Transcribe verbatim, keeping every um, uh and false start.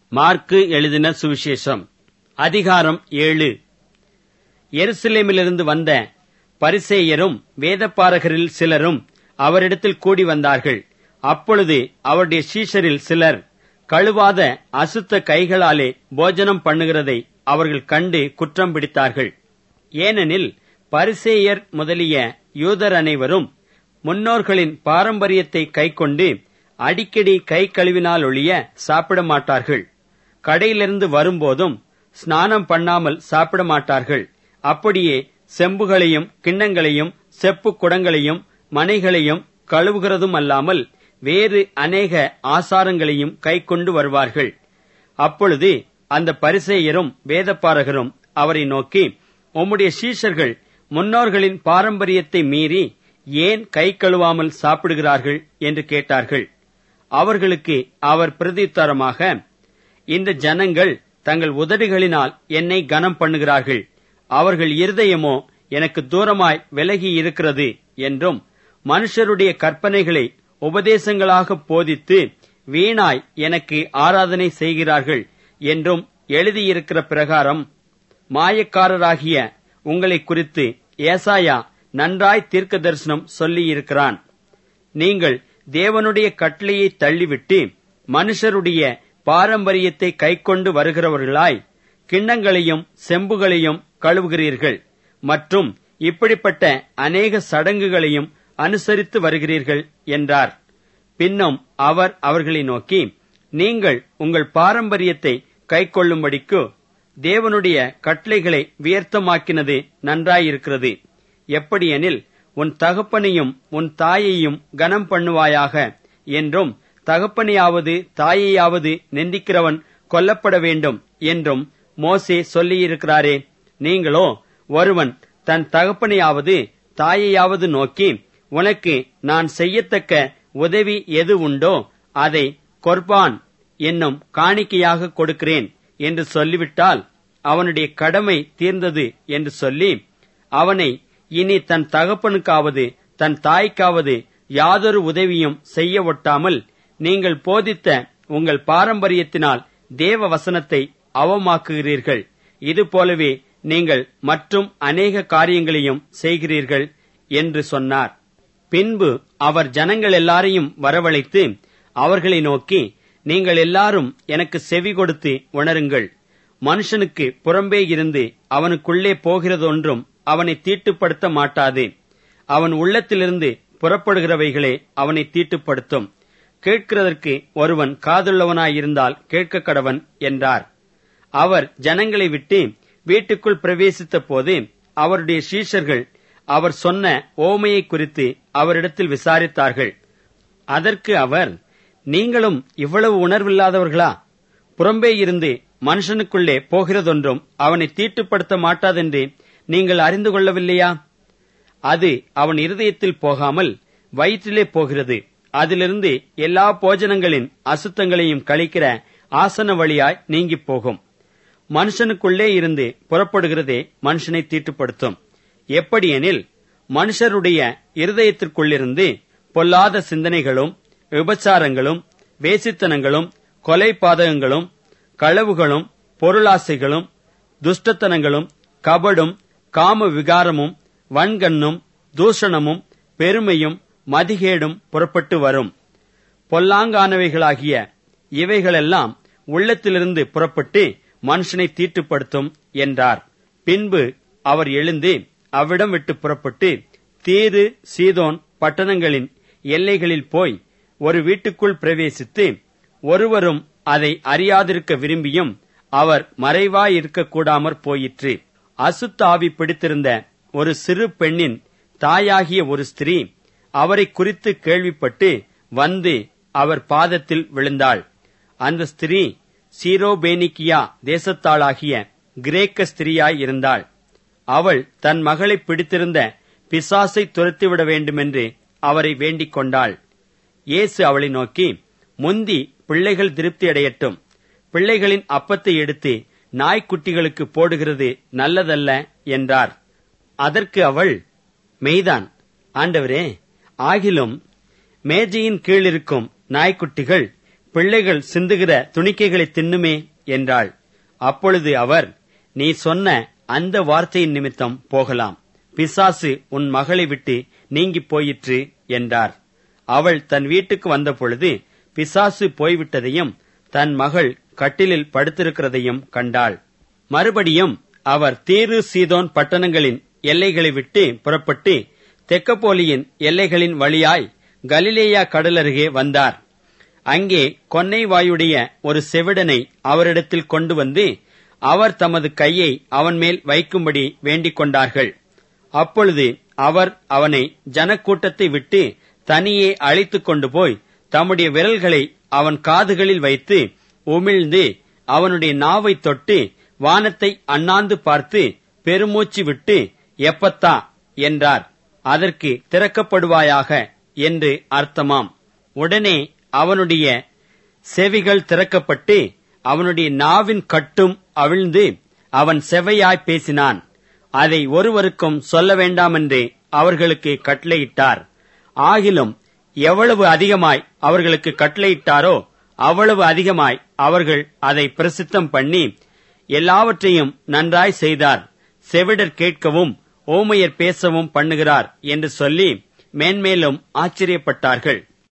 Mark எழுதின சுவிசேஷம் அதிகாரம் ஏழு. எருசலேமிலிருந்து வந்த பரிசேயரும் வேதபாரகரில் சிலரும் அவரிடத்தில் கூடி வந்தார்கள். அப்பொழுது அவருடைய சீஷரில் சிலர் கழுவாத அசுத்த கைகளாலே போஜனம் பண்ணுகிறதை அவர்கள் கண்டு குற்றம் பிடித்தார்கள். ஏனெனில் பரிசேயர் முதலிய யூதர் அனைவரும் முன்னோர்களின் பாரம்பரியத்தை கைக்கொண்டு அடிக்கடி கை கழுவினாலொழிய சாப்பிட மாட்டார்கள். கடையிலிருந்து வரும்போதும் ஸ்நானம் பண்ணாமல் சாப்பிட மாட்டார்கள். அப்படியே செம்புகளையும் கிண்ணங்களையும் செப்பு குடங்களையும் மனைகளையும் கழுவுகிறதும் அல்லாமல் வேறு அநேக ஆசாரங்களையும் கைக்கொண்டு வருவார்கள். அப்பொழுது அந்த பரிசேயரும் வேதபாரகரும் அவரை நோக்கி, உம்முடைய சீஷர்கள் முன்னோர்களின் பாரம்பரியத்தை மீறி ஏன் கை கழுவாமல் சாப்பிடுகிறார்கள் என்று கேட்டார்கள். அவர்களுக்கு அவர் பிரதியுத்தரமாக, இந்த ஜனங்கள் தங்கள் உதடுகளினால் என்னை கனம் பண்ணுகிறார்கள், அவர்கள் இருதயமோ எனக்கு தூரமாய் விலகி இருக்கிறது என்றும், மனுஷருடைய கற்பனைகளை உபதேசங்களாக போதித்து வீணாய் எனக்கு ஆராதனை செய்கிறார்கள் என்றும் எழுதியிருக்கிற பிரகாரம் மாயக்காரராகிய உங்களை குறித்து ஏசாயா நன்றாய் தீர்க்க தரிசனம் சொல்லியிருக்கிறான். நீங்கள் தேவனுடைய கட்டளையை தள்ளிவிட்டு மனுஷருடைய பாரம்பரியத்தை கைக்கொண்டு வருகிறவர்களாய் கிண்ணங்களையும் செம்புகளையும் கழுவுகிறீர்கள் மற்றும் இப்படிப்பட்ட அநேக சடங்குகளையும் அனுசரித்து வருகிறீர்கள் என்றார். பின்னும் அவர் அவர்களை நோக்கி, நீங்கள் உங்கள் பாரம்பரியத்தை கைக்கொள்ளும்படிக்கு தேவனுடைய கட்டளைகளை வியர்த்தமாக்கினது நன்றாயிருக்கிறது. எப்படியெனில், உன் தகப்பனையும் உன் தாயையும் கனம் பண்ணுவாயாக என்றும், தகப்பனையாவது தாயையாவது நிந்திக்கிறவன் கொல்லப்பட வேண்டும் என்றும் மோசே சொல்லியிருக்கிறாரே. நீங்களோ, ஒருவன் தன் தகப்பனையாவது தாயையாவது நோக்கி, உனக்கு நான் செய்யத்தக்க உதவி எது உண்டோ அதை கொர்பான் என்னும் காணிக்கையாக கொடுக்கிறேன் என்று சொல்லிவிட்டால் அவனுடைய கடமை தீர்ந்தது என்று சொல்லி, அவனை இனி தன் தகப்பனுக்காவது தன் தாய்க்காவது யாதொரு உதவியும் செய்ய ஒட்டாமல் நீங்கள் போதித்த உங்கள் பாரம்பரியத்தினால் தேவ வசனத்தை அவமாக்குகிறீர்கள். இதுபோலவே நீங்கள் மற்றும் அநேக காரியங்களையும் செய்கிறீர்கள் என்று சொன்னார். பின்பு அவர் ஜனங்கள் எல்லாரையும் வரவழைத்து அவர்களை நோக்கி, நீங்கள் எல்லாரும் எனக்கு செவி கொடுத்து உணருங்கள். மனுஷனுக்கு புறம்பே இருந்து அவனுக்குள்ளே போகிறதொன்றும் அவனை தீட்டுப்படுத்த மாட்டாது. அவன் உள்ளத்திலிருந்து புறப்படுகிறவைகளே அவனை தீட்டுப்படுத்தும். கேட்கிறதற்கு ஒருவன் காதுள்ளவனாயிருந்தால் கேட்க கடவன் என்றார். அவர் ஜனங்களை விட்டு வீட்டுக்குள் பிரவேசித்த போது அவருடைய சீஷர்கள் அவர் சொன்ன ஓமையை குறித்து அவரிடத்தில் விசாரித்தார்கள். அதற்கு அவர், நீங்களும் இவ்வளவு உணர்வில்லாதவர்களா? புறம்பே இருந்து மனுஷனுக்குள்ளே போகிறதொன்றும் அவனை தீட்டுப்படுத்த மாட்டாதென்று நீங்கள் அறிந்து கொள்ளவில்லையா? அது அவன் இருதயத்தில் போகாமல் வயிற்றிலே போகிறது. அதிலிருந்து எல்லா போஜனங்களின் அசுத்தங்களையும் கழிக்கிற ஆசன வழியாய் நீங்கிப் போகும். மனுஷனுக்குள்ளே இருந்து புறப்படுகிறதே மனுஷனை தீட்டுப்படுத்தும். எப்படியெனில், மனுஷருடைய இருதயத்திற்குள்ளிருந்து பொல்லாத சிந்தனைகளும் விபச்சாரங்களும் வேசித்தனங்களும் கொலை பாதகங்களும் களவுகளும் பொருளாசைகளும் துஷ்டத்தனங்களும் கபடும் காம விகாரமும் வன்கண்ணும் தூஷணமும் பெருமையும் மதிகேடும் புறப்பட்டு வரும். பொல்லாங்கானவைகளாகிய இவைகளெல்லாம் உள்ளத்திலிருந்து புறப்பட்டு மனுஷனை தீட்டுப்படுத்தும் என்றார். பின்பு அவர் எழுந்து அவ்விடம் விட்டு புறப்பட்டு தீரு சீதோன் பட்டணங்களின் எல்லைகளில் போய் ஒரு வீட்டுக்குள் பிரவேசித்து, ஒருவரும் அதை அறியாதிருக்க விரும்பியும் அவர் மறைவாயிருக்க கூடாமற் போயிற்று. அசுத்த ஆவி பிடித்திருந்த ஒரு சிறு பெண்ணின் தாயாகிய ஒரு ஸ்திரீ அவரை குறித்து கேள்விப்பட்டு வந்து அவர் பாதத்தில் விழுந்தாள். அந்த ஸ்திரீ சீரோபேனிக்கியா தேசத்தாளாகிய கிரேக்க ஸ்திரீயாய் இருந்தாள். அவள் தன் மகளை பிடித்திருந்த பிசாசை துரத்திவிட வேண்டுமென்று அவரை வேண்டிக் கொண்டாள். இயேசு அவளை நோக்கி, முந்தி பிள்ளைகள் திருப்தியடையட்டும், பிள்ளைகளின் அப்பத்தை எடுத்து நாய்க்குட்டிகளுக்கு போடுகிறது நல்லதல்ல என்றார். அதற்கு அவள், மெய்தான் ஆண்டவரே, ஆகிலும் மேஜையின் கீழிருக்கும் நாய்க்குட்டிகள் பிள்ளைகள் சிந்துகிற துணிக்கைகளை தின்னுமே என்றாள். அப்பொழுது அவர், நீ சொன்ன அந்த வார்த்தையின் நிமித்தம் போகலாம், பிசாசு உன் மகளை விட்டு நீங்கிப் போயிற்று என்றார். அவள் தன் வீட்டுக்கு வந்த பொழுது பிசாசு போய்விட்டதையும் தன் மகள் கட்டிலில் படுத்திருக்கிறதையும் கண்டாள். மறுபடியும் அவர் தீரு சீதோன் பட்டணங்களின் எல்லைகளை விட்டு புறப்பட்டு தெக்கப்போலியின் எல்லைகளின் வழியாய் கலிலேயா கடலருகே வந்தார். அங்கே கொன்னை வாயுடைய ஒரு செவிடனை அவரிடத்தில் கொண்டு வந்து அவர் தமது கையை அவன் மேல் வைக்கும்படி வேண்டிக் கொண்டார்கள். அப்பொழுது அவர் அவனை ஜனக்கூட்டத்தை விட்டு தனியே அழைத்துக் கொண்டு போய் தம்முடைய விரல்களை அவன் காதுகளில் வைத்து உமிழ்ந்து அவனுடைய நாவை தொட்டு வானத்தை அண்ணாந்து பார்த்து பெருமூச்சு விட்டு எப்பத்தா என்றார். அதற்கு திறக்கப்படுவாயாக என்று அர்த்தமாம். உடனே அவனுடைய செவிகள் திறக்கப்பட்டு அவனுடைய நாவின் கட்டும் அவிழ்ந்து அவன் செவையாய் பேசினான். அதை ஒருவருக்கும் சொல்ல வேண்டாமென்று அவர்களுக்கு கட்டளையிட்டார். ஆகிலும் எவ்வளவு அதிகமாய் அவர்களுக்கு கட்டளையிட்டாரோ அவ்வளவு அதிகமாய் அவர்கள் அதை பிரசித்தம் பண்ணி எல்லாவற்றையும் நன்றாய் செய்தார். செவிடர் கேட்கவும் ஊமையர் பேசவும் பண்ணுகிறார் என்று சொல்லி மேன்மேலும் ஆச்சரியப்பட்டார்கள்.